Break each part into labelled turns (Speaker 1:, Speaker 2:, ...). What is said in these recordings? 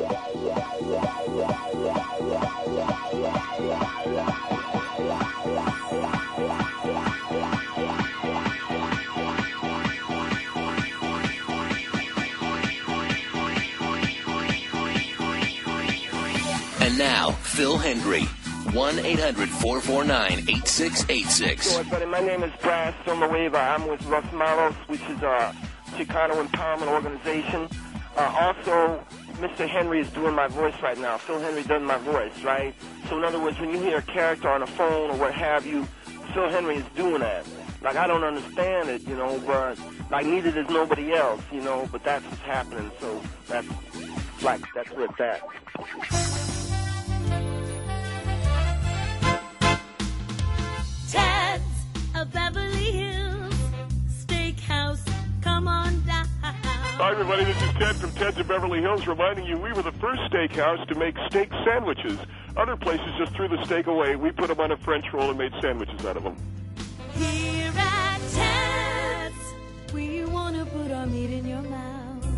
Speaker 1: And now, Phil Hendry, 1-800-449-8686.
Speaker 2: So, everybody, my name is Brad Somarueva. I'm with Los Malos, which is a Chicano empowerment organization. Also, Mr. Henry is doing my voice right now. Phil Henry does my voice, right? So, in other words, when you hear a character on a phone or what have you, Phil Henry is doing that. Like, I don't understand it, but, like, neither does nobody else, but that's what's happening. So, that's where it's at.
Speaker 3: Ted's of Beverly Hills Steakhouse, come on down.
Speaker 4: Hi, everybody. This is Ted from Ted's of Beverly Hills reminding you we were the first steakhouse to make steak sandwiches. Other places just threw the steak away. We put them on a French roll and made sandwiches out of them.
Speaker 3: Here at Ted's, we want to put our meat in your mouth.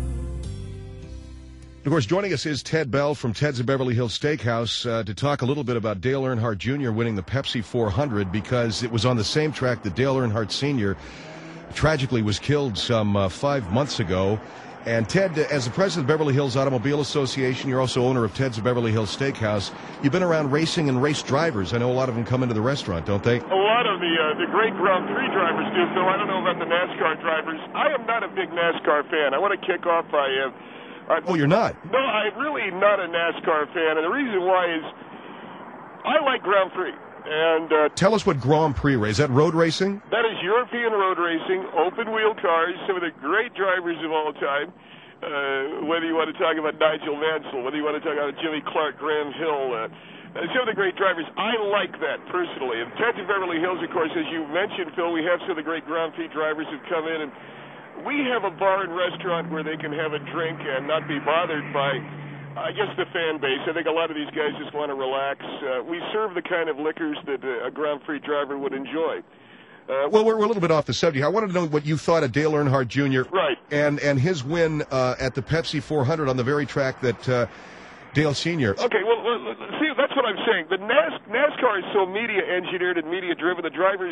Speaker 5: Of course, joining us is Ted Bell from Ted's of Beverly Hills Steakhouse to talk a little bit about Dale Earnhardt Jr. winning the Pepsi 400 because it was on the same track that Dale Earnhardt Sr. tragically was killed some 5 months ago. And Ted, as the president of Beverly Hills Automobile Association, you're also owner of Ted's of Beverly Hills Steakhouse. You've been around racing and race drivers. I know a lot of them come into the restaurant, don't they?
Speaker 4: A lot of the great Grand Prix drivers do, so I don't know about the NASCAR drivers. I am not a big NASCAR fan. I want to kick off by...
Speaker 5: Oh, you're not?
Speaker 4: No, I'm really not a NASCAR fan, and the reason why is I like Grand Prix. And
Speaker 5: tell us what Grand Prix is. Is that road racing?
Speaker 4: That is European road racing, open-wheel cars, some of the great drivers of all time. Whether you want to talk about Nigel Mansell, whether you want to talk about Jimmy Clark, Graham Hill, some of the great drivers. I like that personally. And Ted's of Beverly Hills, of course, as you mentioned, Phil, we have some of the great Grand Prix drivers who come in, and we have a bar and restaurant where they can have a drink and not be bothered by, I guess, the fan base. I think a lot of these guys just want to relax. We serve the kind of liquors that a Grand Prix driver would enjoy.
Speaker 5: Well, we're a little bit off the subject. I wanted to know what you thought of Dale Earnhardt Jr.
Speaker 4: Right.
Speaker 5: And his win at the Pepsi 400 on the very track that Dale Sr.
Speaker 4: Okay, well, see, that's what I'm saying. The NASCAR is so media engineered and media driven. The drivers,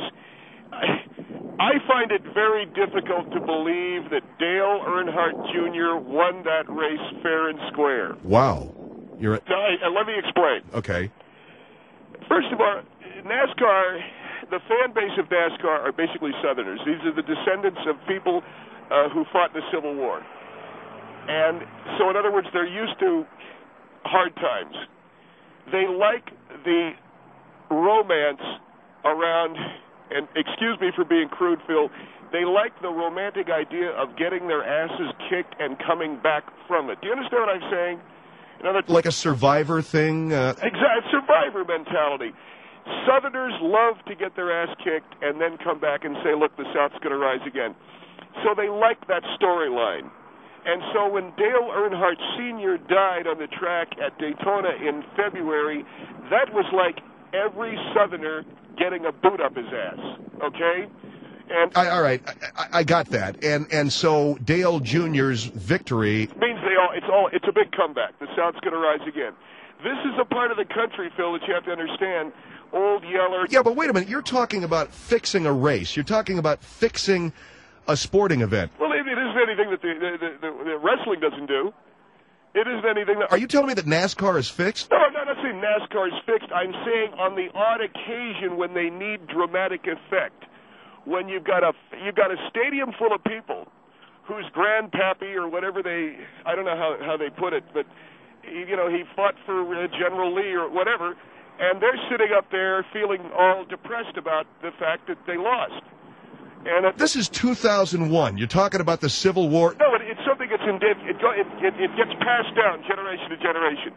Speaker 4: I find it very difficult to believe that Dale Earnhardt Jr. won that race fair and square.
Speaker 5: Wow.
Speaker 4: Let me explain.
Speaker 5: Okay.
Speaker 4: First of all, NASCAR, the fan base of NASCAR are basically Southerners. These are the descendants of people who fought in the Civil War. And so, in other words, they're used to hard times. They like the romance around, and excuse me for being crude, Phil, they like the romantic idea of getting their asses kicked and coming back from it. Do you understand what I'm saying?
Speaker 5: Like a survivor thing?
Speaker 4: Exactly, survivor mentality. Southerners love to get their ass kicked and then come back and say, look, the South's going to rise again. So they like that storyline. And so when Dale Earnhardt Sr. died on the track at Daytona in February, that was like every Southerner getting a boot up his ass, okay? And
Speaker 5: all right, I got that. And so Dale Jr.'s victory
Speaker 4: means it's a big comeback. The South's going to rise again. This is a part of the country, Phil, that you have to understand. Old Yeller.
Speaker 5: Yeah, but wait a minute. You're talking about fixing a race. You're talking about fixing a sporting event.
Speaker 4: Well, it isn't anything that the wrestling doesn't do. It isn't anything that...
Speaker 5: Are you telling me that NASCAR is fixed?
Speaker 4: No, I'm not saying NASCAR is fixed. I'm saying on the odd occasion when they need dramatic effect, when you've got a stadium full of people whose grandpappy or whatever I don't know how they put it, but he fought for General Lee or whatever, and they're sitting up there feeling all depressed about the fact that they lost. And
Speaker 5: this is 2001. You're talking about the Civil War.
Speaker 4: No, it's something that's it gets passed down generation to generation.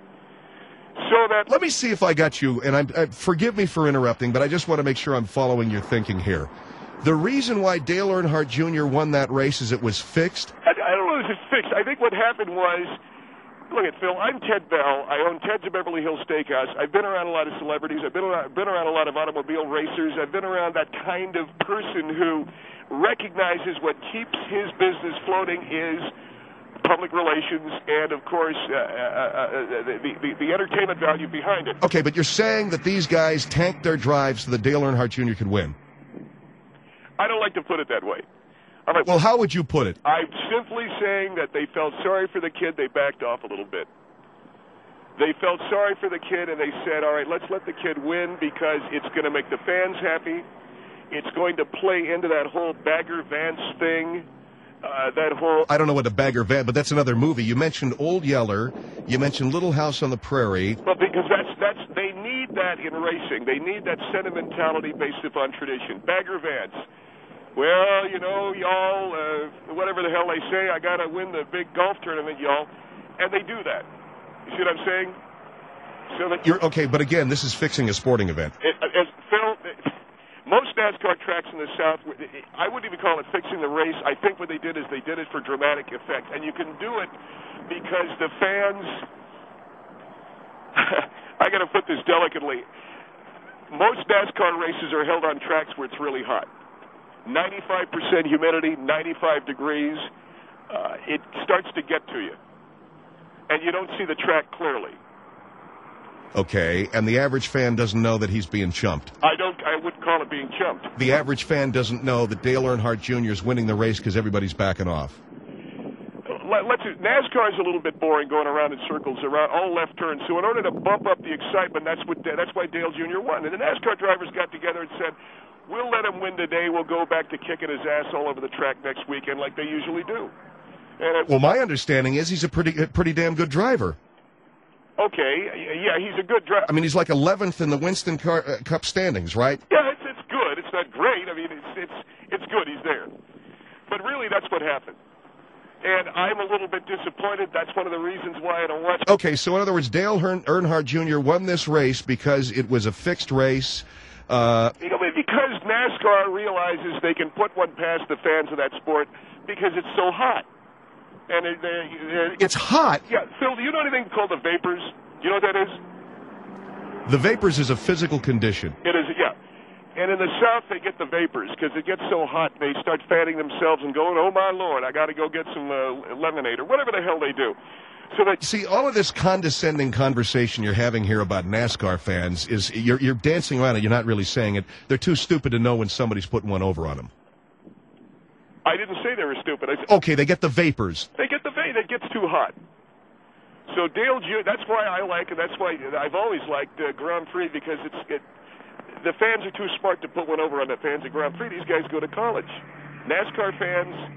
Speaker 4: So that
Speaker 5: let me see if I got you. And forgive me for interrupting, but I just want to make sure I'm following your thinking here. The reason why Dale Earnhardt Jr. won that race is it was fixed.
Speaker 4: I don't know if it's fixed. I think what happened was. Look at Phil, I'm Ted Bell. I own Ted's of Beverly Hills Steakhouse. I've been around a lot of celebrities. I've been around a lot of automobile racers. I've been around that kind of person who recognizes what keeps his business floating is public relations, and of course the entertainment value behind it.
Speaker 5: Okay, but you're saying that these guys tanked their drives so that Dale Earnhardt Jr. could win.
Speaker 4: I don't like to put it that way. All right,
Speaker 5: Well, how would you put it?
Speaker 4: I'm simply saying that they felt sorry for the kid. They backed off a little bit. They felt sorry for the kid, and they said, all right, let's let the kid win because it's going to make the fans happy. It's going to play into that whole Bagger Vance thing, that whole...
Speaker 5: I don't know what a Bagger Vance, but that's another movie. You mentioned Old Yeller. You mentioned Little House on the Prairie.
Speaker 4: Well, because they need that in racing. They need that sentimentality based upon tradition. Bagger Vance. Well, you know, y'all, whatever the hell they say, I got to win the big golf tournament, y'all. And they do that. You see what I'm saying? So that
Speaker 5: Okay, but again, this is fixing a sporting event.
Speaker 4: Phil, most NASCAR tracks in the South, I wouldn't even call it fixing the race. I think what they did is they did it for dramatic effect. And you can do it because the fans, I got to put this delicately, most NASCAR races are held on tracks where it's really hot. 95% humidity, 95 degrees, it starts to get to you. And you don't see the track clearly.
Speaker 5: Okay, and the average fan doesn't know that he's being chumped.
Speaker 4: I wouldn't call it being chumped.
Speaker 5: The average fan doesn't know that Dale Earnhardt Jr. is winning the race because everybody's backing off.
Speaker 4: NASCAR is a little bit boring going around in circles, around all left turns. So in order to bump up the excitement, that's why Dale Jr. won. And the NASCAR drivers got together and said, we'll let him win today. We'll go back to kicking his ass all over the track next weekend like they usually do.
Speaker 5: Well, my understanding is he's a pretty damn good driver.
Speaker 4: Okay, yeah, he's a good driver.
Speaker 5: I mean, he's like 11th in the Winston Cup standings, right?
Speaker 4: Yeah, it's good. It's not great. I mean, it's good. He's there. But really, that's what happened. And I'm a little bit disappointed. That's one of the reasons why I don't watch.
Speaker 5: Okay, so in other words, Dale Earnhardt Jr. won this race because it was a fixed race.
Speaker 4: Because NASCAR realizes they can put one past the fans of that sport because it's so hot. And
Speaker 5: it's hot?
Speaker 4: Yeah. Phil, do you know anything called the vapors? Do you know what that is?
Speaker 5: The vapors is a physical condition.
Speaker 4: It is, yeah. And in the South, they get the vapors because it gets so hot, they start fanning themselves and going, oh, my Lord, I got to go get some lemonade or whatever the hell they do. So that
Speaker 5: see, all of this condescending conversation you're having here about NASCAR fans is you're dancing around it. You're not really saying it. They're too stupid to know when somebody's putting one over on them.
Speaker 4: I didn't say they were stupid. I said,
Speaker 5: okay, they get the vapors.
Speaker 4: They get the vapors. It gets too hot. So Dale Jr., that's why I like, and that's why I've always liked Grand Prix because the fans are too smart to put one over on the fans at Grand Prix. These guys go to college. NASCAR fans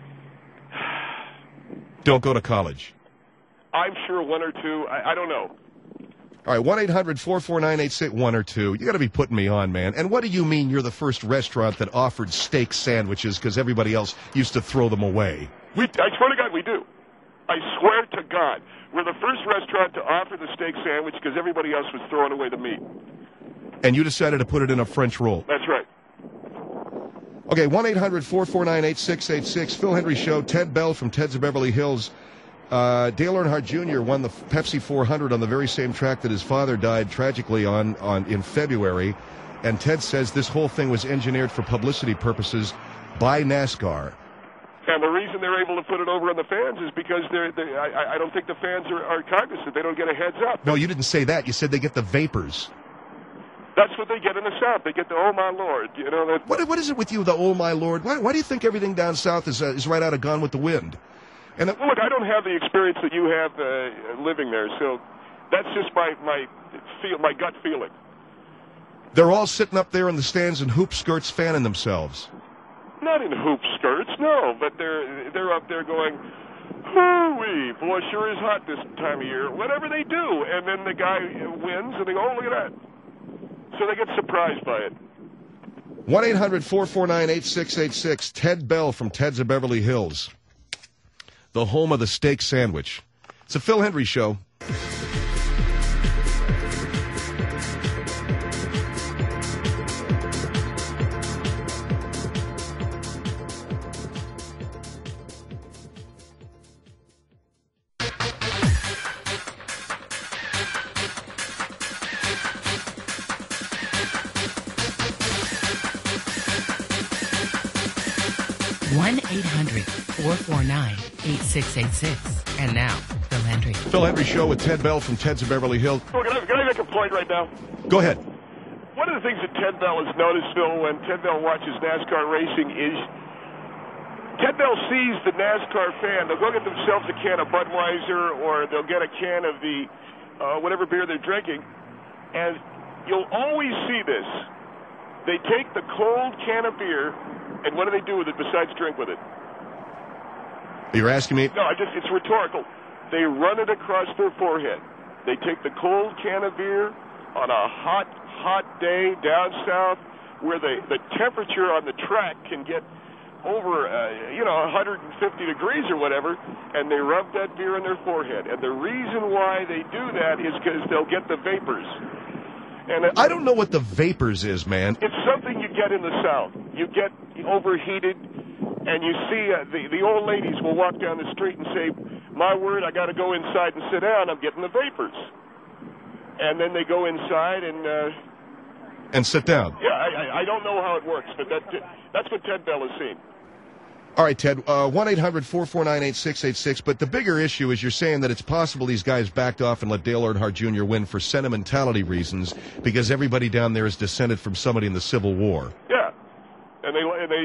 Speaker 5: don't go to college.
Speaker 4: I'm sure one or two. I don't know.
Speaker 5: All right, 1-800-449-86-1 or 2. You got to be putting me on, man. And what do you mean you're the first restaurant that offered steak sandwiches because everybody else used to throw them away?
Speaker 4: I swear to God, we do. I swear to God. We're the first restaurant to offer the steak sandwich because everybody else was throwing away the meat.
Speaker 5: And you decided to put it in a French roll.
Speaker 4: That's right.
Speaker 5: Okay, 1-800-449-8686. Phil Hendrie Show. Ted Bell from Ted's of Beverly Hills. Dale Earnhardt Jr. won the Pepsi 400 on the very same track that his father died tragically on in February. And Ted says this whole thing was engineered for publicity purposes by NASCAR.
Speaker 4: And the reason they're able to put it over on the fans is because I don't think the fans are cognizant. They don't get a heads up.
Speaker 5: No, you didn't say that. You said they get the vapors.
Speaker 4: That's what they get in the South. They get the, oh, my Lord. You know,
Speaker 5: what is it with you, the oh, my Lord? Why do you think everything down South is right out of Gone with the Wind? And
Speaker 4: well, look, I don't have the experience that you have living there, so that's just my gut feeling.
Speaker 5: They're all sitting up there in the stands in hoop skirts fanning themselves.
Speaker 4: Not in hoop skirts, no, but they're up there going, hoo-wee, boy, sure is hot this time of year. Whatever they do, and then the guy wins, and they go, oh, look at that. So they get surprised by it.
Speaker 5: 1-800-449-8686. Ted Bell from Ted's of Beverly Hills. The home of the steak sandwich. It's a Phil Hendrie Show.
Speaker 6: 888-449-8686. And now, Phil Hendry.
Speaker 5: Phil Hendry Show with Ted Bell from Ted's of Beverly Hills.
Speaker 4: Oh, can I make a point right now?
Speaker 5: Go ahead.
Speaker 4: One of the things that Ted Bell has noticed, Phil, when Ted Bell watches NASCAR racing is Ted Bell sees the NASCAR fan. They'll go get themselves a can of Budweiser or they'll get a can of the whatever beer they're drinking, and you'll always see this. They take the cold can of beer, and what do they do with it besides drink with it?
Speaker 5: You're asking me?
Speaker 4: No, it's rhetorical. They run it across their forehead. They take the cold can of beer on a hot day down south where the temperature on the track can get over 150 degrees or whatever, and they rub that beer on their forehead. And the reason why they do that is because they'll get the vapors. And
Speaker 5: I don't know what the vapors is, man.
Speaker 4: It's something you get in the South. You get overheated, and you see the old ladies will walk down the street and say, "My word, I got to go inside and sit down. I'm getting the vapors." And then they go inside
Speaker 5: and sit down.
Speaker 4: Yeah, I don't know how it works, but that's what Ted Bell has seen.
Speaker 5: All right, Ted, 1-800-449-8686. But the bigger issue is you're saying that it's possible these guys backed off and let Dale Earnhardt Jr. win for sentimentality reasons because everybody down there is descended from somebody in the Civil War.
Speaker 4: Yeah, and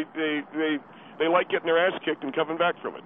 Speaker 4: they like getting their ass kicked and coming back from it.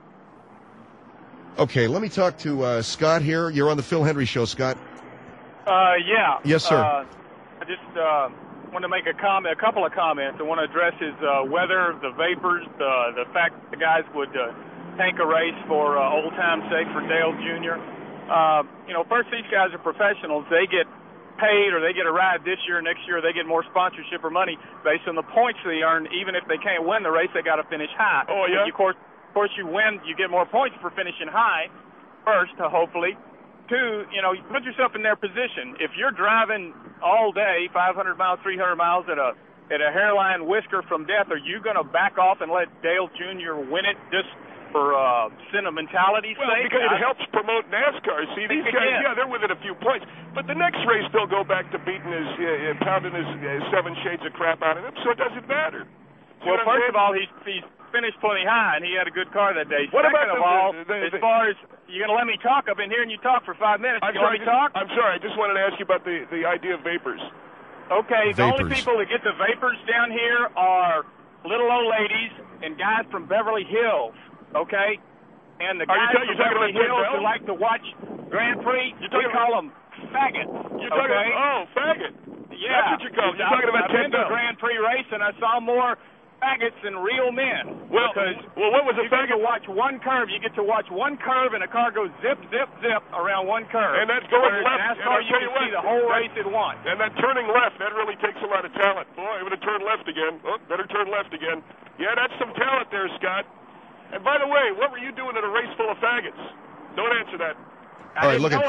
Speaker 5: Okay, let me talk to Scott here. You're on the Phil Hendry Show, Scott.
Speaker 7: Yeah.
Speaker 5: Yes, sir.
Speaker 7: I just want to make a couple of comments. I want to address his weather, the vapors, the fact that the guys would tank a race for old time's sake for Dale Jr. First, these guys are professionals. They get paid or they get a ride this year, next year they get more sponsorship or money based on the points they earn. Even if they can't win the race, they got to finish high.
Speaker 4: Oh, yeah?
Speaker 7: Of course, you win, you get more points for finishing high first, hopefully. Two, you put yourself in their position. If you're driving all day, 500 miles, 300 miles at a hairline whisker from death, are you going to back off and let Dale Jr. win it just for sentimentality's sake?
Speaker 4: Because it helps promote NASCAR. See, these guys, they're within a few points. But the next race, they'll go back to beating pounding his 7 shades of crap out of him, so it doesn't matter.
Speaker 7: Well, first of all, he's finished plenty high, and he had a good car that day.
Speaker 4: What
Speaker 7: Second
Speaker 4: about
Speaker 7: of all, as far as you're going to let me talk, I've been hearing you talk for 5 minutes.
Speaker 4: I'm
Speaker 7: sorry, talk?
Speaker 4: I'm sorry. I just wanted to ask you about the idea of vapors.
Speaker 7: Okay, the only people that get the vapors down here are little old ladies and guys from Beverly Hills, okay? And the guys from Beverly Hills who like to watch Grand Prix, we call them faggots.
Speaker 4: You're talking about, faggot.
Speaker 7: Yeah.
Speaker 4: That's what you're calling. You're talking about
Speaker 7: I've been to Grand Prix race, and I saw more faggots than real men.
Speaker 4: Well, what was a faggot?
Speaker 7: You get to watch one curve. You get to watch one curve, and a car goes zip, zip, zip around one curve.
Speaker 4: And that's going left.
Speaker 7: NASCAR, you can see the whole race at once.
Speaker 4: And that turning left, that really takes a lot of talent. Boy, I'm going to turn left again. Oh, better turn left again. Yeah, that's some talent there, Scott. And by the way, what were you doing at a race full of faggots? Don't answer that.
Speaker 5: All right, look at...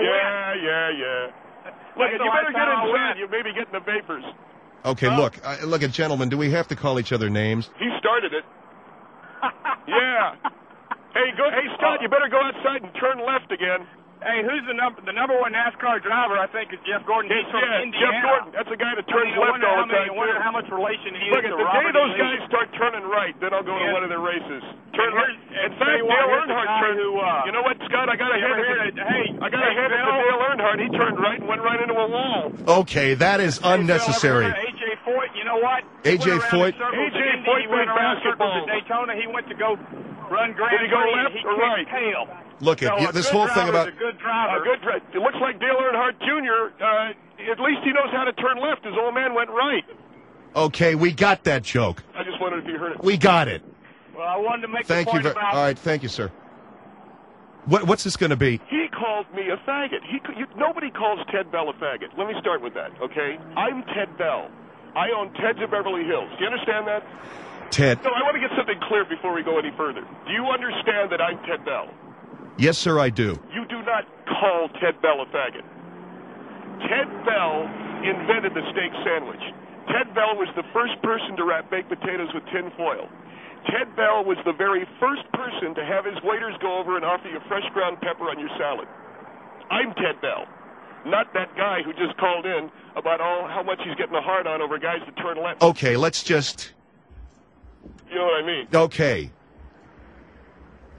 Speaker 4: Yeah. Look, you better get inside. You may be getting the vapors.
Speaker 5: Okay, look, gentlemen, do we have to call each other names?
Speaker 4: He started it. Yeah. Hey, Scott, you better go outside and turn left again.
Speaker 7: Hey, who's the number one NASCAR driver? I think is Jeff Gordon. He's from Indiana.
Speaker 4: Jeff Gordon. That's a guy that turns left all the time.
Speaker 7: I wonder how much relation he
Speaker 4: Look,
Speaker 7: is to
Speaker 4: the
Speaker 7: Robert
Speaker 4: day those guys start turning right, then I'll go to one of their races. Turn right. In fact, Dale Earnhardt turned. You know what, Scott? I got to hand it to Dale Earnhardt. He turned right and went right into a wall.
Speaker 5: Okay, that is unnecessary.
Speaker 7: A.J. Foyt, you know what?
Speaker 5: A.J. Foyt.
Speaker 7: A.J. Foyt played basketball. At Daytona, he went to go run Grand Prix.
Speaker 4: Did he go left or right?
Speaker 7: Tail.
Speaker 5: Look at this whole thing about...
Speaker 7: A good driver.
Speaker 4: It looks like Dale Earnhardt Jr., at least he knows how to turn left. His old man went right.
Speaker 5: Okay, we got that joke.
Speaker 4: I just wondered if you heard it.
Speaker 5: We got it.
Speaker 7: Well, I wanted to make
Speaker 5: Thank
Speaker 7: the point
Speaker 5: you
Speaker 7: about...
Speaker 5: All right, thank you, sir. What's this going to be?
Speaker 4: He called me a faggot. Nobody calls Ted Bell a faggot. Let me start with that, okay? I'm Ted Bell. I own Ted's of Beverly Hills. Do you understand that?
Speaker 5: Ted.
Speaker 4: No, I want to get something clear before we go any further. Do you understand that I'm Ted Bell?
Speaker 5: Yes, sir, I do.
Speaker 4: You do not call Ted Bell a faggot. Ted Bell invented the steak sandwich. Ted Bell was the first person to wrap baked potatoes with tin foil. Ted Bell was the very first person to have his waiters go over and offer you fresh ground pepper on your salad. I'm Ted Bell, not that guy who just called in about how much he's getting a hard on over guys that turn left.
Speaker 5: Okay, let's just...
Speaker 4: You know what I mean?
Speaker 5: Okay.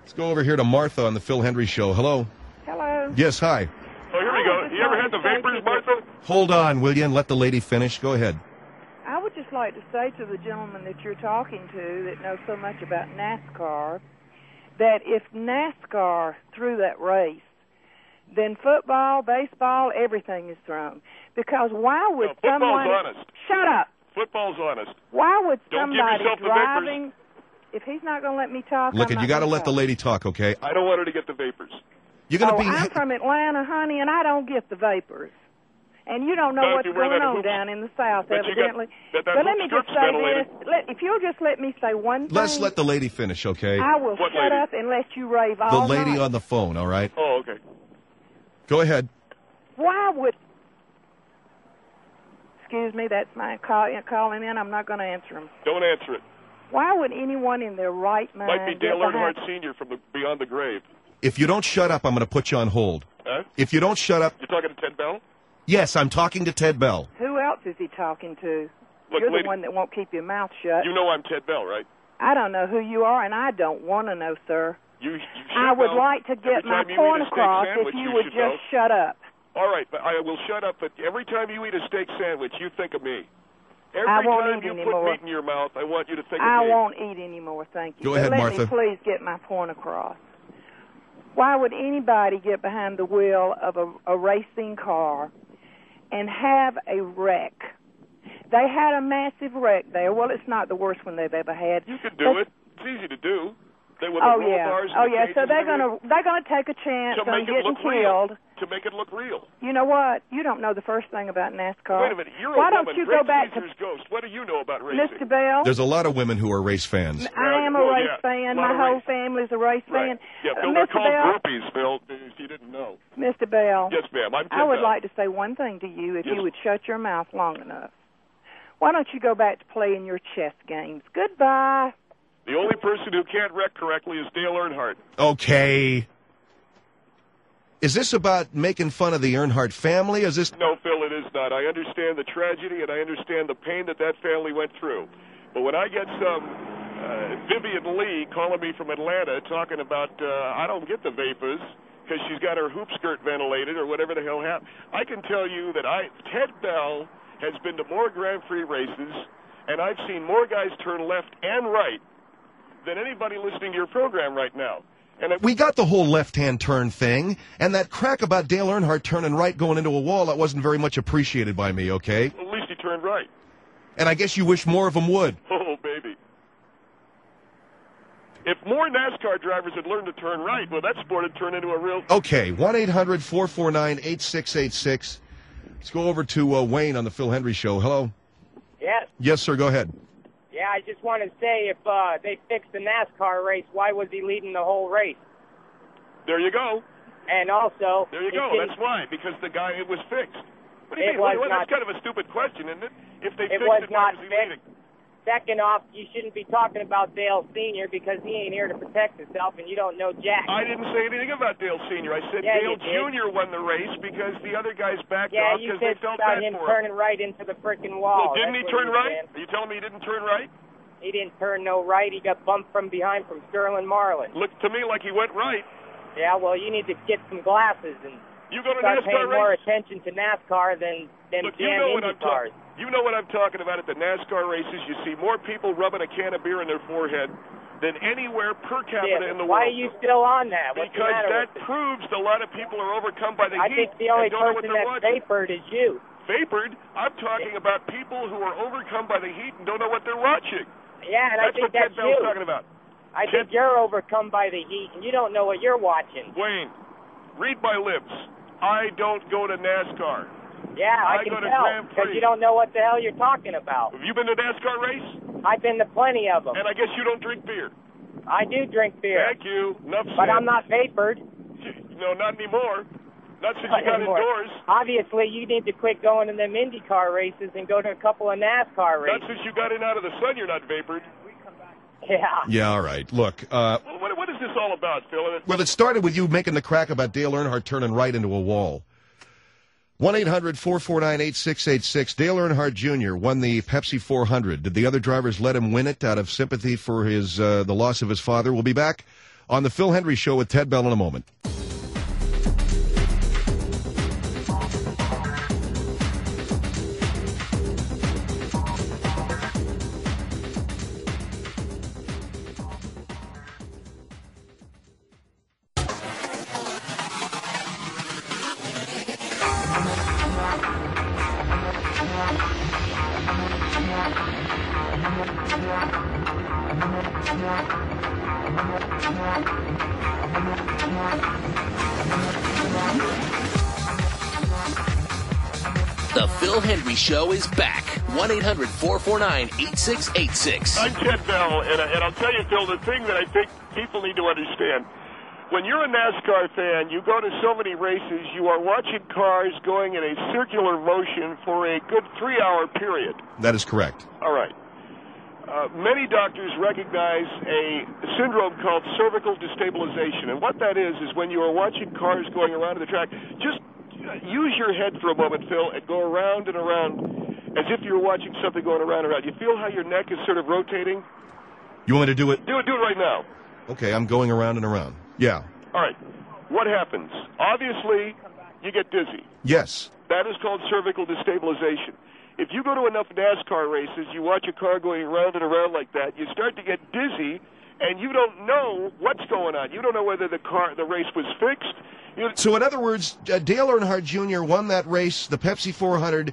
Speaker 5: Let's go over here to Martha on the Phil Hendry Show. Hello.
Speaker 8: Hello.
Speaker 5: Yes, hi.
Speaker 4: Oh, here we go. You ever had the vapors, Martha?
Speaker 5: Hold on, will you, and let the lady finish. Go ahead.
Speaker 8: I would just like to say to the gentleman that you're talking to that knows so much about NASCAR that if NASCAR threw that race, then football, baseball, everything is thrown. Because why would someone...
Speaker 4: Football's honest.
Speaker 8: Shut up.
Speaker 4: Football's honest.
Speaker 8: Why would
Speaker 4: Don't give
Speaker 8: somebody
Speaker 4: yourself the
Speaker 8: driving... If he's not going to let me talk,
Speaker 5: Look,
Speaker 8: I'm
Speaker 5: you got to let the lady talk, okay?
Speaker 4: I don't want her to get the vapors.
Speaker 5: You're going to be...
Speaker 8: I'm from Atlanta, honey, and I don't get the vapors. And you don't know
Speaker 4: Not if
Speaker 8: what's
Speaker 4: you wear
Speaker 8: going
Speaker 4: that
Speaker 8: on
Speaker 4: hoop-
Speaker 8: down in the South,
Speaker 4: But you got-
Speaker 8: evidently.
Speaker 4: that
Speaker 8: But let me
Speaker 4: hoop
Speaker 8: just
Speaker 4: skirt's
Speaker 8: say
Speaker 4: ventilated.
Speaker 8: this. If you'll just let me say one thing,
Speaker 5: Let's let the lady finish, okay?
Speaker 8: I will
Speaker 4: What
Speaker 8: shut
Speaker 4: lady?
Speaker 8: up and let you rave
Speaker 5: The
Speaker 8: all
Speaker 5: lady
Speaker 8: night.
Speaker 5: on the phone, all right?
Speaker 4: Oh, okay.
Speaker 5: Go ahead.
Speaker 8: Why would... Excuse me, that's my calling in. I'm not going to answer him.
Speaker 4: Don't answer it.
Speaker 8: Why would anyone in their right mind...
Speaker 4: Might be
Speaker 8: get
Speaker 4: Dale
Speaker 8: behind-
Speaker 4: Earnhardt Sr. from Beyond the Grave.
Speaker 5: If you don't shut up, I'm going to put you on hold.
Speaker 4: Huh?
Speaker 5: If you don't shut up...
Speaker 4: You're talking to Ted Bell?
Speaker 5: Yes, I'm talking to Ted Bell.
Speaker 8: Who else is he talking to?
Speaker 4: Look,
Speaker 8: You're
Speaker 4: lady,
Speaker 8: the one that won't keep your mouth shut.
Speaker 4: you know I'm Ted Bell, right?
Speaker 8: I don't know who you are, and I don't want to know, sir.
Speaker 4: You
Speaker 8: I
Speaker 4: should
Speaker 8: would
Speaker 4: know.
Speaker 8: like to get
Speaker 4: Every
Speaker 8: my
Speaker 4: time you
Speaker 8: point
Speaker 4: eat a steak
Speaker 8: across
Speaker 4: sandwich,
Speaker 8: if you would
Speaker 4: should
Speaker 8: just
Speaker 4: know.
Speaker 8: shut up.
Speaker 4: All right, but I will shut up, but every time you eat a steak sandwich, you think of me. Every
Speaker 8: I won't
Speaker 4: time
Speaker 8: eat
Speaker 4: you
Speaker 8: anymore.
Speaker 4: put meat in your mouth, I want you to think
Speaker 8: I
Speaker 4: of me.
Speaker 8: won't eat anymore, thank you.
Speaker 5: Go
Speaker 8: But
Speaker 5: ahead,
Speaker 8: let
Speaker 5: Martha.
Speaker 8: me please get my point across. Why would anybody get behind the wheel of a racing car and have a wreck? They had a massive wreck there. Well, it's not the worst one they've ever had.
Speaker 4: You can do it. It's easy to do. They with the
Speaker 8: Oh
Speaker 4: roll
Speaker 8: yeah,
Speaker 4: bars and
Speaker 8: oh
Speaker 4: the
Speaker 8: yeah.
Speaker 4: cages
Speaker 8: So
Speaker 4: and
Speaker 8: they're
Speaker 4: everything.
Speaker 8: gonna take a chance
Speaker 4: To
Speaker 8: on
Speaker 4: make it
Speaker 8: getting
Speaker 4: look real.
Speaker 8: killed.
Speaker 4: To make it look real.
Speaker 8: You know what? You don't know the first thing about NASCAR.
Speaker 4: Wait a minute. You're
Speaker 8: Why
Speaker 4: a
Speaker 8: don't
Speaker 4: woman.
Speaker 8: you
Speaker 4: Brett
Speaker 8: go back
Speaker 4: Caesar's
Speaker 8: to
Speaker 4: ghost. What do you know about racing?
Speaker 8: Mr. Bell?
Speaker 5: There's a lot of women who are race fans.
Speaker 8: I am a
Speaker 4: Well,
Speaker 8: race
Speaker 4: yeah,
Speaker 8: fan.
Speaker 4: a lot
Speaker 8: My
Speaker 4: of
Speaker 8: whole
Speaker 4: race.
Speaker 8: family's a race
Speaker 4: Right.
Speaker 8: fan.
Speaker 4: Yeah, Phil, they're
Speaker 8: Mr.
Speaker 4: called
Speaker 8: Bell,
Speaker 4: groupies, Phil, if you didn't know.
Speaker 8: Mr. Bell,
Speaker 4: Yes, ma'am. I'm Ted
Speaker 8: I would
Speaker 4: Bell.
Speaker 8: like to say one thing to you if
Speaker 4: Yes.
Speaker 8: you would shut your mouth long enough. Why don't you go back to playing your chess games? Goodbye.
Speaker 4: The only person who can't wreck correctly is Dale Earnhardt.
Speaker 5: Okay. Is this about making fun of the Earnhardt family? Is this...
Speaker 4: No, Phil, it is not. I understand the tragedy and I understand the pain that family went through. But when I get some Vivian Lee calling me from Atlanta talking about I don't get the vapors because she's got her hoop skirt ventilated or whatever the hell happened, I can tell you that Ted Bell has been to more Grand Prix races, and I've seen more guys turn left and right than anybody listening to your program right now. And
Speaker 5: We got the whole left-hand turn thing, and that crack about Dale Earnhardt turning right going into a wall, that wasn't very much appreciated by me, okay?
Speaker 4: at least he turned right.
Speaker 5: And I guess you wish more of them would.
Speaker 4: Oh, baby. If more NASCAR drivers had learned to turn right, well, that sport would turn into a real...
Speaker 5: Okay, 1-800-449-8686. Let's go over to Wayne on the Phil Hendry Show. Hello?
Speaker 9: Yes.
Speaker 5: Yes, sir, go ahead.
Speaker 9: Yeah, I just want to say if they fixed the NASCAR race, why was he leading the whole race?
Speaker 4: There you go.
Speaker 9: And also...
Speaker 4: There you go. That's why, because the guy, it was fixed. What do you
Speaker 9: It
Speaker 4: mean?
Speaker 9: was
Speaker 4: That's
Speaker 9: not-
Speaker 4: kind of a stupid question, isn't it? If they
Speaker 9: It
Speaker 4: fixed
Speaker 9: was
Speaker 4: it, why
Speaker 9: not
Speaker 4: was he
Speaker 9: fixed.
Speaker 4: leading?
Speaker 9: Second off, you shouldn't be talking about Dale Sr. because he ain't here to protect himself, and you don't know Jack.
Speaker 4: I didn't say anything about Dale Sr. I said
Speaker 9: Yeah,
Speaker 4: Dale
Speaker 9: you did.
Speaker 4: Jr. won the race because the other guys backed
Speaker 9: Yeah,
Speaker 4: off
Speaker 9: you
Speaker 4: because they
Speaker 9: said
Speaker 4: felt
Speaker 9: about
Speaker 4: bad
Speaker 9: him
Speaker 4: for
Speaker 9: turning right into the frickin' wall.
Speaker 4: Well, didn't he
Speaker 9: That's what
Speaker 4: turn
Speaker 9: you
Speaker 4: right?
Speaker 9: said.
Speaker 4: Are you telling me he didn't turn right?
Speaker 9: He didn't turn no right. He got bumped from behind from Sterling Marlin.
Speaker 4: Looked to me like he went right.
Speaker 9: Yeah, well, you need to get some glasses and
Speaker 4: You go to
Speaker 9: start
Speaker 4: NASCAR
Speaker 9: paying more
Speaker 4: race?
Speaker 9: attention to NASCAR than them
Speaker 4: Look, you
Speaker 9: damn
Speaker 4: know what
Speaker 9: Indy
Speaker 4: I'm
Speaker 9: cars.
Speaker 4: You know what I'm talking about at the NASCAR races. You see more people rubbing a can of beer in their forehead than anywhere per capita
Speaker 9: Yeah,
Speaker 4: in the
Speaker 9: why
Speaker 4: world.
Speaker 9: are you still on that? What's the
Speaker 4: Because
Speaker 9: matter
Speaker 4: that
Speaker 9: with it?
Speaker 4: proves a lot of people are overcome by the
Speaker 9: I
Speaker 4: heat
Speaker 9: think the only
Speaker 4: and don't know what
Speaker 9: person
Speaker 4: they're
Speaker 9: that's
Speaker 4: watching.
Speaker 9: vapored is you.
Speaker 4: Vapored? I'm talking about people who are overcome by the heat and don't know what they're watching.
Speaker 9: Yeah, and I
Speaker 4: That's
Speaker 9: think
Speaker 4: what Ted
Speaker 9: that's
Speaker 4: Bell's
Speaker 9: you.
Speaker 4: talking about.
Speaker 9: I think you're overcome by the heat, and you don't know what you're watching.
Speaker 4: Wayne, read my lips. I don't go to NASCAR.
Speaker 9: Yeah, I can
Speaker 4: go to
Speaker 9: tell,
Speaker 4: Grand
Speaker 9: because
Speaker 4: Prix.
Speaker 9: you don't know what the hell you're talking about.
Speaker 4: Have you been to a NASCAR race?
Speaker 9: I've been to plenty of them.
Speaker 4: And I guess you don't drink beer.
Speaker 9: I do drink beer.
Speaker 4: Thank you. Enough
Speaker 9: But
Speaker 4: said.
Speaker 9: I'm not vapored.
Speaker 4: No, not anymore. Not since
Speaker 9: Not
Speaker 4: you got
Speaker 9: anymore.
Speaker 4: indoors.
Speaker 9: Obviously, you need to quit going to them IndyCar races and go to a couple of NASCAR
Speaker 4: Not
Speaker 9: races.
Speaker 4: since you got in out of the sun, you're not vapored.
Speaker 9: Yeah.
Speaker 5: Yeah, all right. Look,
Speaker 4: What is this all about, Phil?
Speaker 5: well, it started with you making the crack about Dale Earnhardt turning right into a wall. 1-800-449-8686. Dale Earnhardt Jr. won the Pepsi 400. Did the other drivers let him win it out of sympathy for his the loss of his father? We'll be back on the Phil Hendry Show with Ted Bell in a moment.
Speaker 1: The Phil Hendry Show is back. 1-800-449-8686.
Speaker 4: I'm Ted Bell, and I'll tell you, Phil, the thing that I think people need to understand, when you're a NASCAR fan, you go to so many races, you are watching cars going in a circular motion for a good 3-hour period.
Speaker 5: That is correct.
Speaker 4: All right. Many doctors recognize a syndrome called cervical destabilization, and what that is when you are watching cars going around the track, just use your head for a moment, Phil, and go around and around as if you were watching something going around and around. You feel how your neck is sort of rotating?
Speaker 5: You want me to do it?
Speaker 4: Do it right now.
Speaker 5: Okay, I'm going around and around. Yeah.
Speaker 4: All right. What happens? Obviously, you get dizzy.
Speaker 5: Yes.
Speaker 4: That is called cervical destabilization. If you go to enough NASCAR races, you watch a car going around and around like that, you start to get dizzy, and you don't know what's going on. You don't know whether the race was fixed.
Speaker 5: So, in other words, Dale Earnhardt Jr. won that race, the Pepsi 400,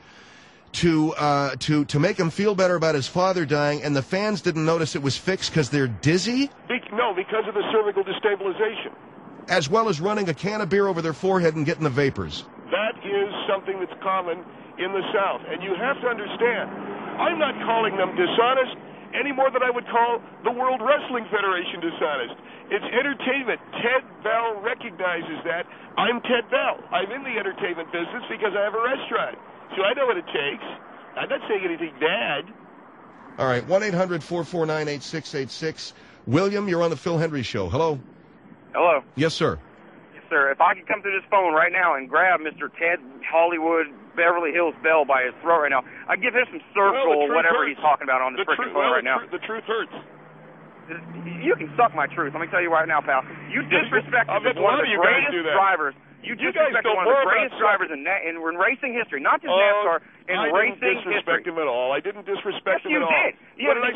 Speaker 5: to make him feel better about his father dying, and the fans didn't notice it was fixed because they're dizzy?
Speaker 4: No, because of the cervical destabilization.
Speaker 5: As well as running a can of beer over their forehead and getting the vapors.
Speaker 4: That is something that's common in the South, and you have to understand, I'm not calling them dishonest any more than I would call the World Wrestling Federation dishonest. It's entertainment. Ted Bell recognizes that. I'm Ted Bell. I'm in the entertainment business because I have a restaurant. So I know what it takes. I'm not saying anything bad.
Speaker 5: All right, 1-800-449-8686. William, you're on the Phil Hendry Show. Hello.
Speaker 10: Hello.
Speaker 5: Yes, sir.
Speaker 10: Yes, sir. If I could come through this phone right now and grab Mr. Ted Hollywood Beverly Hills Bell by his throat right now, I'd give him some circle, whatever he's talking about on the freaking phone right now.
Speaker 4: The truth hurts.
Speaker 10: You can suck my truth. Let me tell you right now, pal. You disrespected one of the greatest drivers. You disrespected one of the greatest drivers in racing history, not just NASCAR, in racing history.
Speaker 4: I didn't disrespect him at all. I didn't disrespect him at all.
Speaker 10: Yes, you did.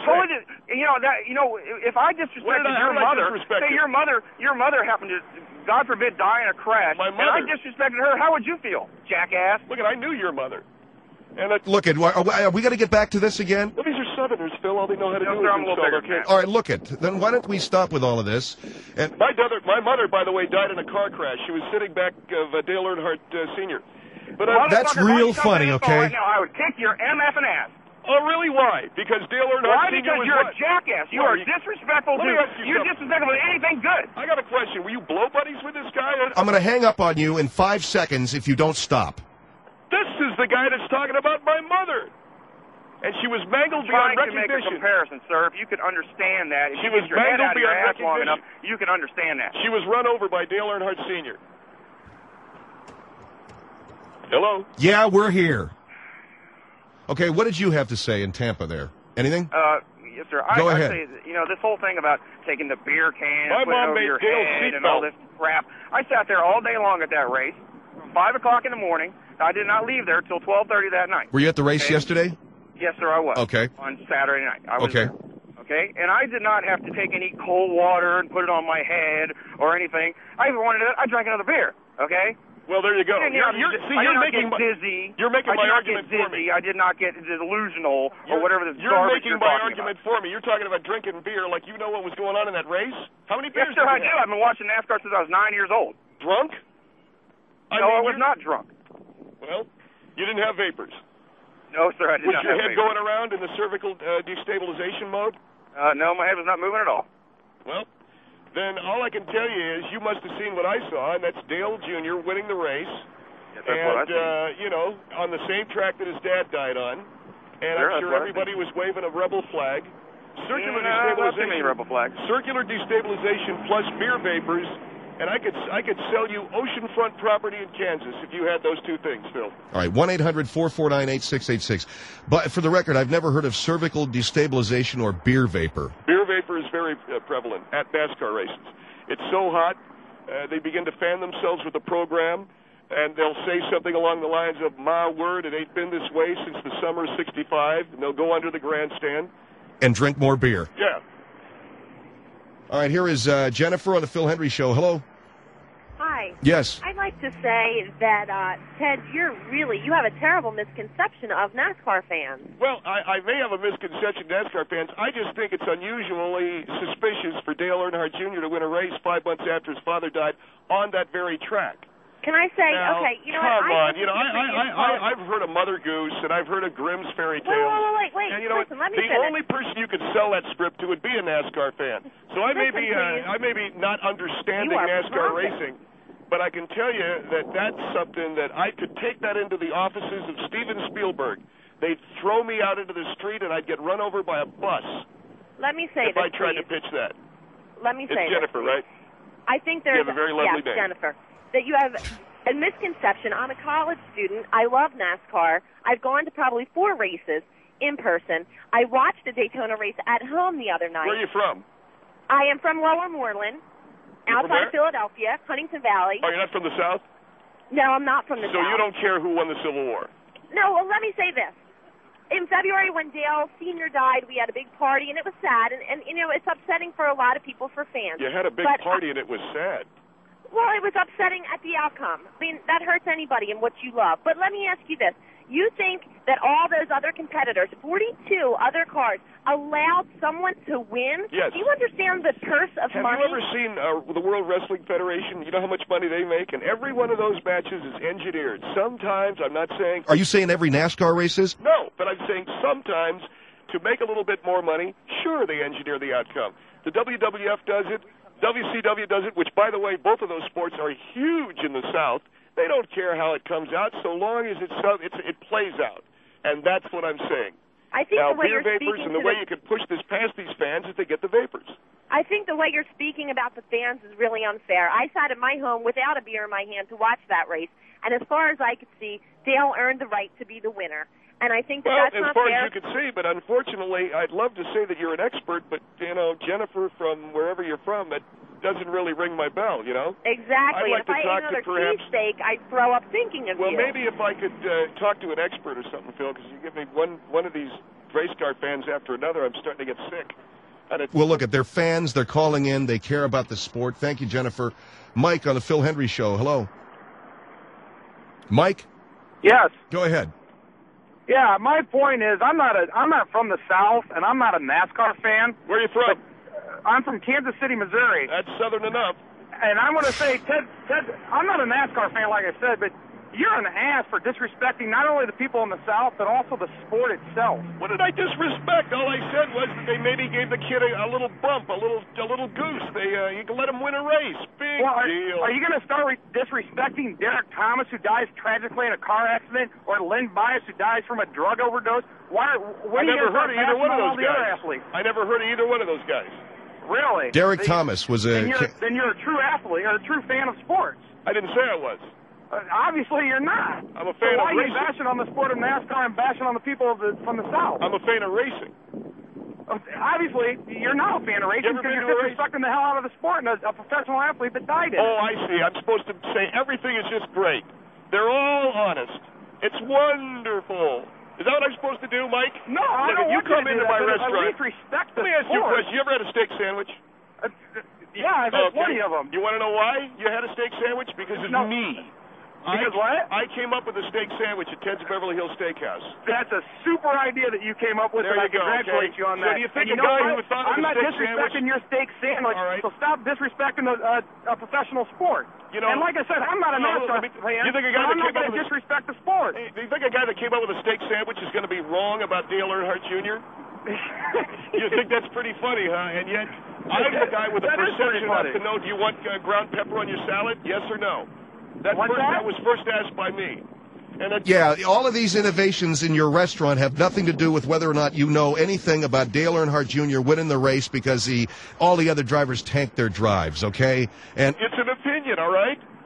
Speaker 10: If I disrespected your mother, say your mother happened to, God forbid, die in a crash, and I disrespected her, how would you feel, jackass?
Speaker 4: Look, I knew your mother.
Speaker 5: Look, are we going to get back to this again?
Speaker 4: Well, these are Southerners, Phil. All they know how to do is insult. Okay.
Speaker 5: All right, look it. Then why don't we stop with all of this? And
Speaker 4: my mother, by the way, died in a car crash. She was sitting back of Dale Earnhardt Sr. But
Speaker 5: that's real funny, okay?
Speaker 10: Right now, I would kick your MF and ass.
Speaker 4: Oh, really? Why? Because Dale Earnhardt
Speaker 10: Why?
Speaker 4: Sr.
Speaker 10: Because you're a jackass. You are disrespectful to. You're disrespectful to anything good.
Speaker 4: I got a question. Were you blow buddies with this guy?
Speaker 5: I'm going to hang up on you in 5 seconds if you don't stop.
Speaker 4: This is the guy that's talking about my mother. And she was mangled beyond recognition.
Speaker 10: Trying to make a comparison, sir. If you could understand that, if
Speaker 4: she
Speaker 10: you
Speaker 4: was
Speaker 10: get your head out of your
Speaker 4: beyond
Speaker 10: ass long
Speaker 4: recognition.
Speaker 10: enough, you can understand that.
Speaker 4: She was run over by Dale Earnhardt Sr. Hello?
Speaker 5: Yeah, we're here. Okay, what did you have to say in Tampa there? Anything?
Speaker 10: Yes, sir.
Speaker 5: Go ahead.
Speaker 10: I say, this whole thing about taking the beer can,
Speaker 4: my
Speaker 10: putting
Speaker 4: mom
Speaker 10: it over
Speaker 4: made
Speaker 10: your
Speaker 4: Dale's
Speaker 10: head, and all this crap. I sat there all day long at that race, from 5 o'clock in the morning. I did not leave there till 12:30 that night.
Speaker 5: Were you at the race yesterday?
Speaker 10: Yes, sir, I was.
Speaker 5: Okay.
Speaker 10: On Saturday night. I was there. Okay? And I did not have to take any cold water and put it on my head or anything. I even wanted to, I drank another beer. Okay?
Speaker 4: Well, there you go. You're making
Speaker 10: dizzy.
Speaker 4: You're making my argument for me.
Speaker 10: I did not get delusional or whatever this garbage
Speaker 4: you're making my argument for me. You're talking about drinking beer like you know what was going on in that race? How many beers
Speaker 10: did you have? Yes, sir, I do. I've been watching NASCAR since I was 9 years old.
Speaker 4: Drunk?
Speaker 10: No, I was not drunk.
Speaker 4: Well, you didn't have vapors.
Speaker 10: No, sir, I did not have vapors.
Speaker 4: Was your head going around in the cervical destabilization mode?
Speaker 10: No, my head was not moving at all.
Speaker 4: Well, then all I can tell you is you must have seen what I saw, and that's Dale Jr. winning the race.
Speaker 10: Yes, that's what I
Speaker 4: you know, on the same track that his dad died on. And I'm sure everybody was waving a rebel flag. Circular destabilization.
Speaker 10: Rebel flag.
Speaker 4: Circular destabilization plus beer vapors. And I could sell you oceanfront property in Kansas if you had those two things, Phil.
Speaker 5: All right, 1-800-449-8686. But for the record, I've never heard of cervical destabilization or beer vapor.
Speaker 4: Beer vapor is very prevalent at NASCAR races. It's so hot. They begin to fan themselves with the program, and they'll say something along the lines of, "My word, it ain't been this way since the summer of '65," and they'll go under the grandstand.
Speaker 5: And drink more beer.
Speaker 4: Yeah.
Speaker 5: All right, here is Jennifer on the Phil Hendry Show. Hello.
Speaker 11: Hi.
Speaker 5: Yes.
Speaker 11: I'd like to say that, Ted, you have a terrible misconception of NASCAR fans.
Speaker 4: Well, I may have a misconception of NASCAR fans. I just think it's unusually suspicious for Dale Earnhardt Jr. to win a race 5 months after his father died on that very track.
Speaker 11: Can I say,
Speaker 4: now,
Speaker 11: okay, you know
Speaker 4: come
Speaker 11: what?
Speaker 4: I've heard of Mother Goose, and I've heard of Grimm's Fairy Tales.
Speaker 11: Wait,
Speaker 4: and you know
Speaker 11: listen, let me
Speaker 4: the
Speaker 11: finish.
Speaker 4: only person you could sell that script to would be a NASCAR fan. So I may be not understanding NASCAR racing, but I can tell you that that's something that I could take that into the offices of Steven Spielberg. They'd throw me out into the street, and I'd get run over by a bus.
Speaker 11: Let me say
Speaker 4: if I tried to pitch that.
Speaker 11: Let me say
Speaker 4: it's Jennifer, right?
Speaker 11: I think there's
Speaker 4: you have a very lovely name.
Speaker 11: Jennifer. That you have a misconception. I'm a college student. I love NASCAR. I've gone to probably 4 races in person. I watched a Daytona race at home the other night.
Speaker 4: Where are you from?
Speaker 11: I am from Lower Moreland, outside of Philadelphia, Huntington Valley.
Speaker 4: Oh, you're not from the South?
Speaker 11: No, I'm not from the South.
Speaker 4: So you don't care who won the Civil War?
Speaker 11: No, well, let me say this. In February, when Dale Sr. died, we had a big party, and it was sad. And you know, it's upsetting for a lot of people, for fans.
Speaker 4: You had a big party, and it was sad.
Speaker 11: Well, it was upsetting at the outcome. I mean, that hurts anybody in what you love. But let me ask you this. You think that all those other competitors, 42 other cars, allowed someone to win?
Speaker 4: Yes.
Speaker 11: Do you understand the curse of money?
Speaker 4: Have you ever seen the World Wrestling Federation? You know how much money they make? And every one of those matches is engineered. Sometimes, I'm not saying...
Speaker 5: Are you saying every NASCAR race is?
Speaker 4: No, but I'm saying sometimes to make a little bit more money, sure, they engineer the outcome. The WWF does it. WCW does it, which, by the way, both of those sports are huge in the South. They don't care how it comes out so long as it plays out. And that's what I'm saying.
Speaker 11: I think
Speaker 4: now,
Speaker 11: the way
Speaker 4: beer
Speaker 11: you're
Speaker 4: vapors
Speaker 11: speaking
Speaker 4: and the
Speaker 11: to
Speaker 4: way you can push this past these fans is they get the vapors.
Speaker 11: I think the way you're speaking about the fans is really unfair. I sat at my home without a beer in my hand to watch that race, and as far as I could see, Dale earned the right to be the winner. And I think that's
Speaker 4: as
Speaker 11: not
Speaker 4: far
Speaker 11: fair.
Speaker 4: as you can see, but unfortunately, I'd love to say that you're an expert, but, you know, Jennifer from wherever you're from, that doesn't really ring my bell, you know?
Speaker 11: Exactly.
Speaker 4: I'd like
Speaker 11: if I
Speaker 4: to talk
Speaker 11: ate another
Speaker 4: to perhaps...
Speaker 11: cheesesteak, I'd throw up thinking of
Speaker 4: well,
Speaker 11: you.
Speaker 4: Well, maybe if I could talk to an expert or something, Phil, because you give me one of these race car fans after another, I'm starting to get sick.
Speaker 5: Well, look, they're fans. They're calling in. They care about the sport. Thank you, Jennifer. Mike on the Phil Hendry Show. Hello. Mike?
Speaker 12: Yes.
Speaker 5: Go ahead.
Speaker 12: Yeah, my point is I'm not from the South, and I'm not a NASCAR fan.
Speaker 4: Where are you from?
Speaker 12: I'm from Kansas City, Missouri.
Speaker 4: That's southern enough.
Speaker 12: And I want to say, Ted, I'm not a NASCAR fan, like I said, but you're an ass for disrespecting not only the people in the South, but also the sport itself.
Speaker 4: What did I disrespect? All I said was that they maybe gave the kid a little bump, a little goose. You can let him win a race. Big deal.
Speaker 12: Are you going to start disrespecting Derek Thomas, who dies tragically in a car accident, or Lynn Bias, who dies from a drug overdose?
Speaker 4: I never heard of either one of those guys. I never heard of either one of those guys.
Speaker 12: Really?
Speaker 5: Derek Thomas was a...
Speaker 12: Then you're a true athlete, or a true fan of sports.
Speaker 4: I didn't say I was.
Speaker 12: Obviously, you're not.
Speaker 4: I'm a fan
Speaker 12: of racing. Why are you bashing on the sport of NASCAR and bashing on the people from the South?
Speaker 4: I'm a fan of racing.
Speaker 12: Obviously, you're not a fan of racing because you're disrespecting the hell out of the sport and a professional athlete that died in it.
Speaker 4: Oh, I see. I'm supposed to say everything is just great. They're all honest. It's wonderful. Is that what I'm supposed to do, Mike?
Speaker 12: No, I don't
Speaker 4: want you come into my restaurant.
Speaker 12: At least respect the
Speaker 4: Let me ask you a question. You ever had a steak sandwich?
Speaker 12: Yeah, I've had plenty of them.
Speaker 4: You want to know why you had a steak sandwich? Because of me.
Speaker 12: Because what?
Speaker 4: I came up with a steak sandwich at Ted's Beverly Hills Steakhouse.
Speaker 12: That's a super idea that you came up with, and I congratulate you on that.
Speaker 4: So do you think a guy who thought of
Speaker 12: I'm
Speaker 4: a
Speaker 12: not
Speaker 4: steak
Speaker 12: disrespecting your steak sandwich, so stop disrespecting a professional sport.
Speaker 4: You know,
Speaker 12: and like I said, I'm not a NASCAR fan,
Speaker 4: you think a guy
Speaker 12: I'm not going to disrespect the sport.
Speaker 4: Do you think a guy that came up with a steak sandwich is going to be wrong about Dale Earnhardt Jr.? You think that's pretty funny, huh? And yet, I'm the guy with the perception enough to know, do you want ground pepper on your salad? Yes or no? That was first asked by me.
Speaker 5: Yeah, all of these innovations in your restaurant have nothing to do with whether or not you know anything about Dale Earnhardt Jr. winning the race because all the other drivers tanked their drives, okay? And
Speaker 4: it's an opinion, all right?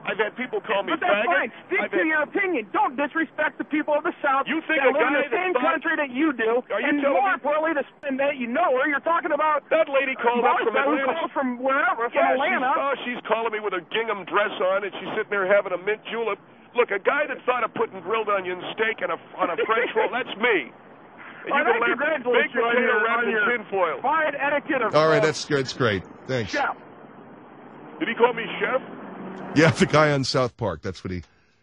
Speaker 4: I've had people call me
Speaker 12: But that's fine. Stick to your opinion. Don't disrespect the people of the South.
Speaker 4: You think
Speaker 12: that
Speaker 4: a
Speaker 12: live
Speaker 4: guy
Speaker 12: in the same country that you do, and more importantly, that you know her. You're talking about
Speaker 4: that lady called up from Atlanta.
Speaker 12: Who called from wherever, from Atlanta.
Speaker 4: She's calling me with a gingham dress on, and she's sitting there having a mint julep. Look, a guy that thought of putting grilled onion steak on a French roll, that's me. And you can laugh baked potato wrapped in tinfoil.
Speaker 12: Fine etiquette of
Speaker 5: all right, that's great. Thanks.
Speaker 12: Chef.
Speaker 4: Did he call me chef?
Speaker 5: Yeah, the guy on South Park. That's what he...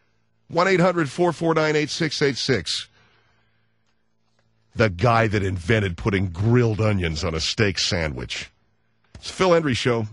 Speaker 5: 1-800-449-8686. The guy that invented putting grilled onions on a steak sandwich. It's the Phil Hendrie Show.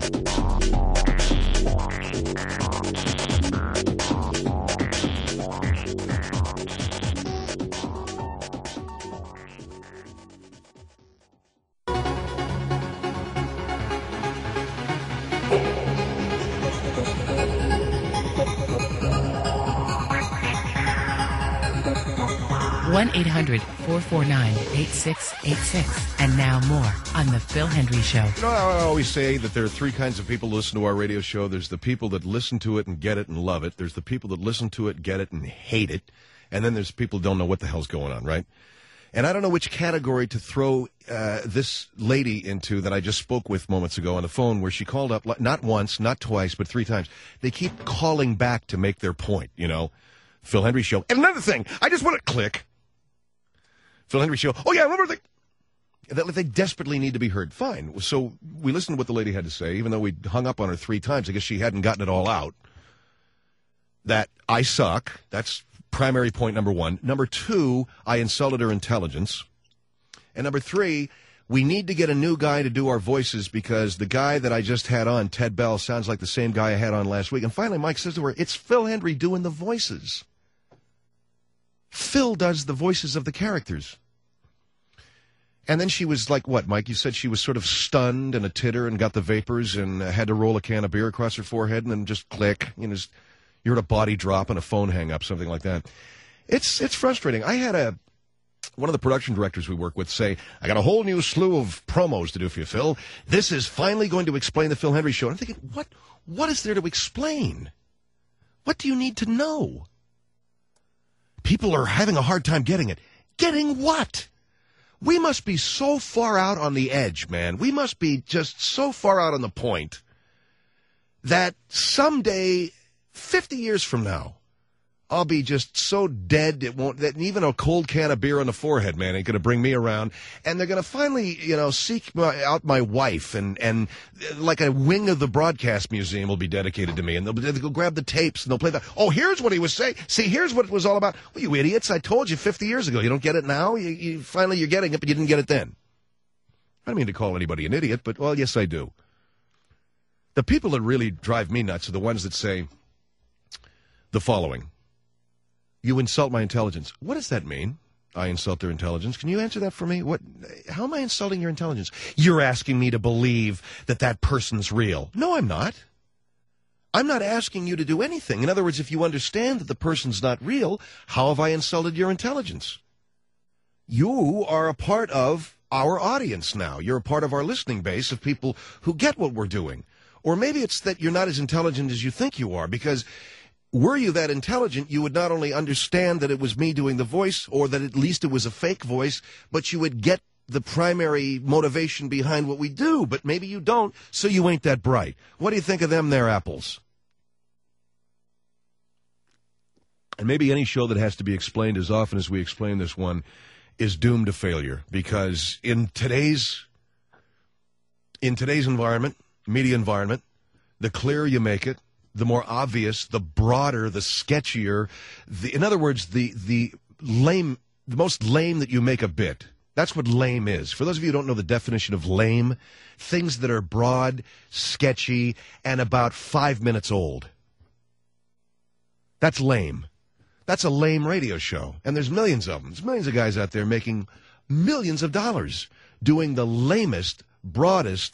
Speaker 6: One 1-800-449-8686. And now more on The Phil Hendrie Show.
Speaker 5: You know, I always say that there are three kinds of people who listen to our radio show. There's the people that listen to it and get it and love it. There's the people that listen to it, get it, and hate it. And then there's people who don't know what the hell's going on, right? And I don't know which category to throw this lady into that I just spoke with moments ago on the phone, where she called up not once, not twice, but 3 times. They keep calling back to make their point, you know. Phil Hendrie Show. And another thing, I just want to click. Phil Hendrie Show. Oh, yeah, remember that they desperately need to be heard. Fine. So we listened to what the lady had to say, even though we hung up on her 3 times. I guess she hadn't gotten it all out. That I suck. That's primary point number 1. Number 2, I insulted her intelligence. And number 3, we need to get a new guy to do our voices because the guy that I just had on, Ted Bell, sounds like the same guy I had on last week. And finally, Mike says to her, it's Phil Hendrie doing the voices. Phil does the voices of the characters. And then she was like, what, Mike? You said she was sort of stunned and a titter and got the vapors and had to roll a can of beer across her forehead and then just click. You know, you heard a body drop and a phone hang up, something like that. It's frustrating. I had one of the production directors we work with say, I got a whole new slew of promos to do for you, Phil. This is finally going to explain the Phil Hendrie Show. And I'm thinking, what is there to explain? What do you need to know? People are having a hard time getting it. Getting what? We must be so far out on the edge, man. We must be just so far out on the point that someday, 50 years from now, I'll be just so dead it won't, that even a cold can of beer on the forehead, man, ain't going to bring me around. And they're going to finally, seek out my wife and like a wing of the broadcast museum will be dedicated to me. And they'll go grab the tapes and they'll play that. Oh, here's what he was saying. See, here's what it was all about. Well, you idiots, I told you 50 years ago. You don't get it now? Finally, you're getting it, but you didn't get it then. I don't mean to call anybody an idiot, but, well, yes, I do. The people that really drive me nuts are the ones that say the following. You insult my intelligence. What does that mean? I insult their intelligence. Can you answer that for me? How am I insulting your intelligence? You're asking me to believe that person's real. No, I'm not. I'm not asking you to do anything. In other words, if you understand that the person's not real, how have I insulted your intelligence? You are a part of our audience now. You're a part of our listening base of people who get what we're doing. Or maybe it's that you're not as intelligent as you think you are, because were you that intelligent, you would not only understand that it was me doing the voice, or that at least it was a fake voice, but you would get the primary motivation behind what we do. But maybe you don't, so you ain't that bright. What do you think of them there apples? And maybe any show that has to be explained as often as we explain this one is doomed to failure, because in today's environment, media environment, the clearer you make it, the more obvious, the broader, the sketchier, in other words, the most lame that you make a bit. That's what lame is. For those of you who don't know the definition of lame, things that are broad, sketchy, and about 5 minutes old. That's lame. That's a lame radio show. And there's millions of them. There's millions of guys out there making millions of dollars doing the lamest, broadest,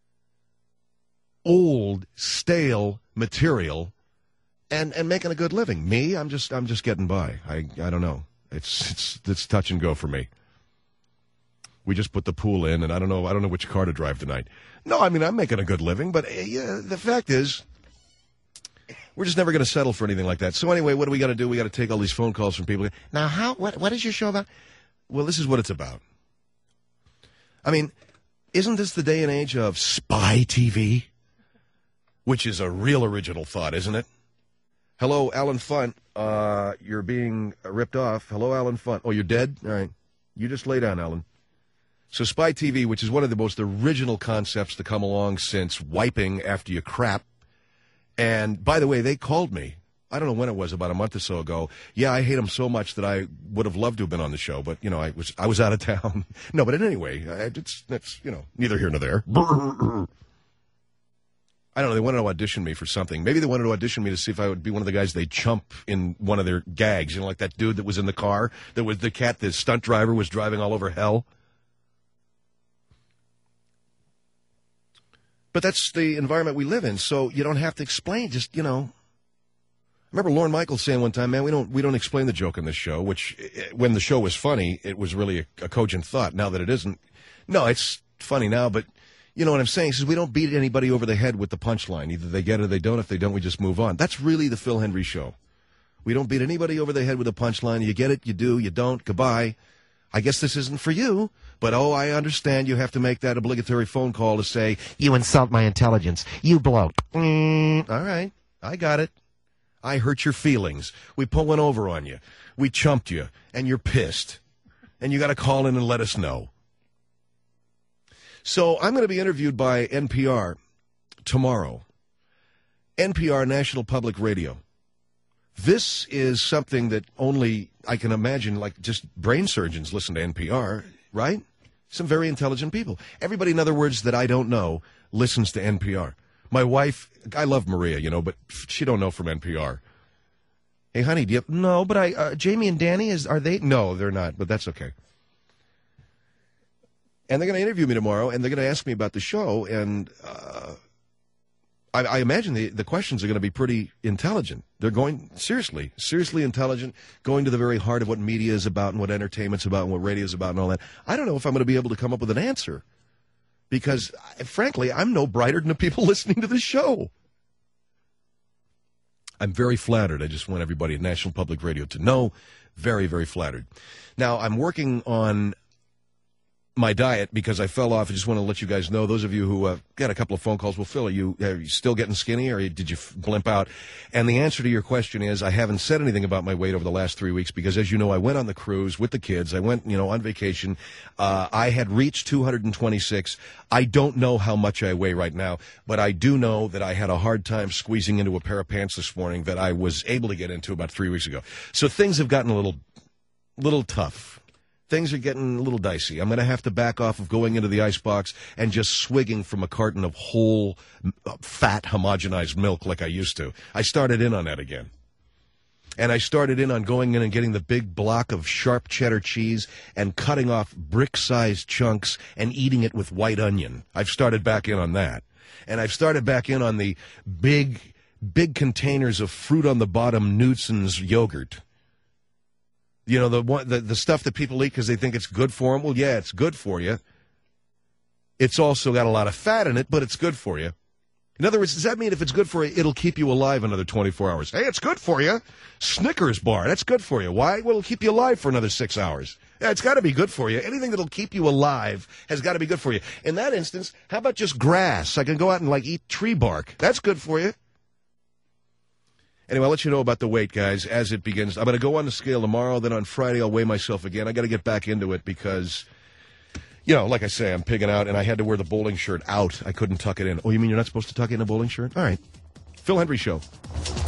Speaker 5: old, stale material and making a good living. Me, I'm just getting by. I don't know. It's touch and go for me. We just put the pool in, and I don't know which car to drive tonight. No, I mean, I'm making a good living, but the fact is, We're just never going to settle for anything like that. So anyway, what do we got to do? We got to take all these phone calls from people. Now, what is your show about? Well, this is what it's about. I mean, isn't this the day and age of spy TV? Which is a real original thought, isn't it? Hello, Alan Funt. You're being ripped off. Hello, Alan Funt. Oh, you're dead? All right. You just lay down, Alan. So spy TV, which is one of the most original concepts to come along since wiping after you crap. And, by the way, they called me. I don't know when it was, about a month or so ago. Yeah, I hate them so much that I would have loved to have been on the show, but, you know, I was out of town. No, but anyway, that's, you know, neither here nor there. I don't know, they wanted to audition me for something. Maybe they wanted to audition me to see if I would be one of the guys they chump in one of their gags. You know, like that dude that was in the car, that was the cat, the stunt driver was driving all over hell. But that's the environment we live in, so you don't have to explain, just, you know. I remember Lorne Michaels saying one time, man, we don't explain the joke in this show, which, when the show was funny, it was really a cogent thought. Now that it isn't, no, it's funny now, but you know what I'm saying? He says we don't beat anybody over the head with the punchline. Either they get it or they don't. If they don't, we just move on. That's really the Phil Hendrie Show. We don't beat anybody over the head with a punchline. You get it, you do, you don't, goodbye. I guess this isn't for you, but oh, I understand you have to make that obligatory phone call to say, you insult my intelligence, you blow. All right, I got it. I hurt your feelings. We put one over on you. We chumped you, and you're pissed. And you got to call in and let us know. So I'm going to be interviewed by NPR tomorrow. NPR, National Public Radio. This is something that only I can imagine, like just brain surgeons listen to NPR, right? Some very intelligent people. Everybody, in other words, that I don't know, listens to NPR. My wife, I love Maria, you know, but she don't know from NPR. Hey, honey, do you have... No, but Jamie and Danny, are they? No, they're not, but that's okay. And they're going to interview me tomorrow, and they're going to ask me about the show, and I imagine the questions are going to be pretty intelligent. They're going, seriously intelligent, going to the very heart of what media is about and what entertainment's about and what radio is about and all that. I don't know if I'm going to be able to come up with an answer. Because, frankly, I'm no brighter than the people listening to this show. I'm very flattered. I just want everybody at National Public Radio to know. Very, very flattered. Now, I'm working on my diet because I fell off. I just want to let you guys know, those of you who got a couple of phone calls, well, Phil, are you still getting skinny or did you blimp out? And the answer to your question is I haven't said anything about my weight over the last 3 weeks because, as you know, I went on the cruise with the kids. I went, on vacation. I had reached 226. I don't know how much I weigh right now, but I do know that I had a hard time squeezing into a pair of pants this morning that I was able to get into about 3 weeks ago. So things have gotten a little tough. Things are getting a little dicey. I'm going to have to back off of going into the icebox and just swigging from a carton of whole, fat, homogenized milk like I used to. I started in on that again. And I started in on going in and getting the big block of sharp cheddar cheese and cutting off brick-sized chunks and eating it with white onion. I've started back in on that. And I've started back in on the big containers of fruit-on-the-bottom Newton's yogurt. You know, the stuff that people eat because they think it's good for them. Well, yeah, it's good for you. It's also got a lot of fat in it, but it's good for you. In other words, does that mean if it's good for you, it'll keep you alive another 24 hours? Hey, it's good for you. Snickers bar, that's good for you. Why? Well, it'll keep you alive for another 6 hours. Yeah, it's got to be good for you. Anything that'll keep you alive has got to be good for you. In that instance, how about just grass? I can go out and, eat tree bark. That's good for you. Anyway, I'll let you know about the weight, guys, as it begins. I'm going to go on the scale tomorrow. Then on Friday, I'll weigh myself again. I got to get back into it because, like I say, I'm pigging out, and I had to wear the bowling shirt out. I couldn't tuck it in. Oh, you mean you're not supposed to tuck in a bowling shirt? All right. Phil Hendrie Show.